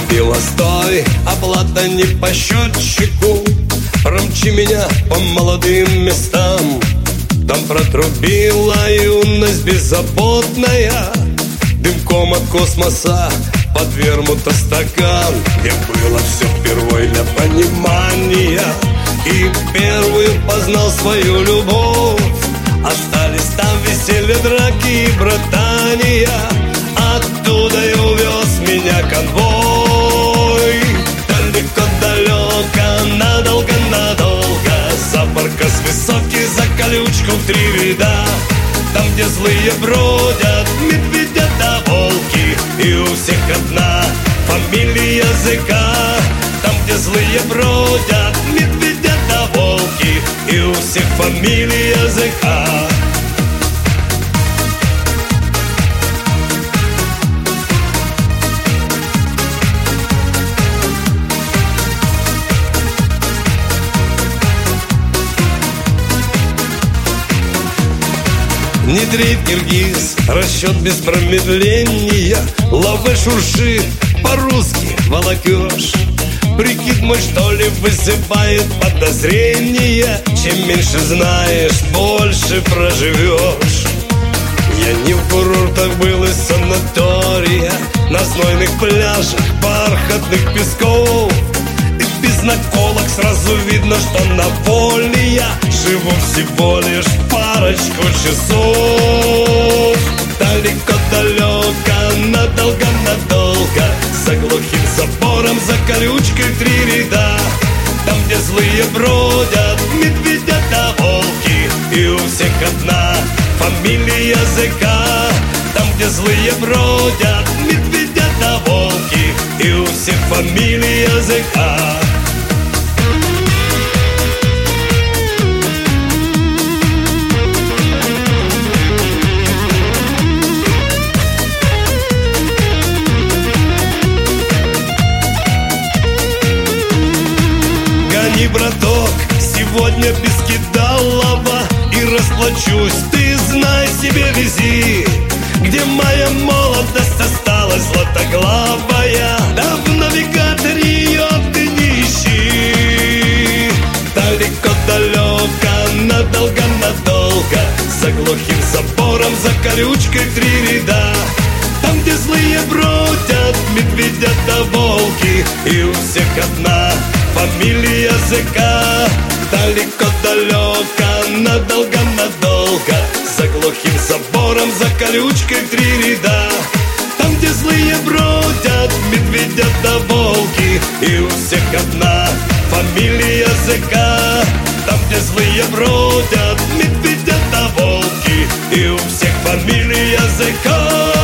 Мобила, стой, оплата не по счетчику. Промчи меня по молодым местам. Там протрубила юность беззаботная, дымком от космоса под вермута стакан, где было все впервые для понимания. И первую познал свою любовь. Остались там веселье, драки и братания. Оттуда и увез меня конвой. Далеко-далеко, надолго-надолго, за парка с высоки, за колючку в 3 ряда. Там, где злые бродят медведя да волки, и у всех одна фамилия языка. Там, где злые бродят медведя да волки, и у всех фамилия языка. Не дрейф, киргиз, расчет без промедления. Лавэ шуршит, по-русски волокешь. Прикид мой, что ли, вызывает подозрение. Чем меньше знаешь, больше проживешь. Я не в курортах был из санатория, на знойных пляжах бархатных песков. И без наколок сразу видно, что на воле я живу всего лишь парочку часов. Далеко-далеко, надолго-надолго, за глухим забором, за колючкой в 3 ряда. Там, где злые бродят медведя да волки, и у всех одна фамилия языка. Там, где злые бродят медведя да волки, и у всех фамилия языка. Гони, браток, сегодня без кидалова, и расплачусь, ты знай себе вези. Где моя молодость осталась златоглавая, да в навигаторе ее ты не ищи. Далеко-далеко, надолго-надолго, за глухим забором, за колючкой в 3 ряда. Там, где злые бродят медведя да волки, и у всех одна фамилия языка. Далеко-далеко, надолго-надолго, за глухим забором, за колючкой в 3 ряда. Там, где злые бродят медведя да волки, и у всех одна фамилия языка. Там, где злые бродят медведя да волки, и у всех фамилия языка.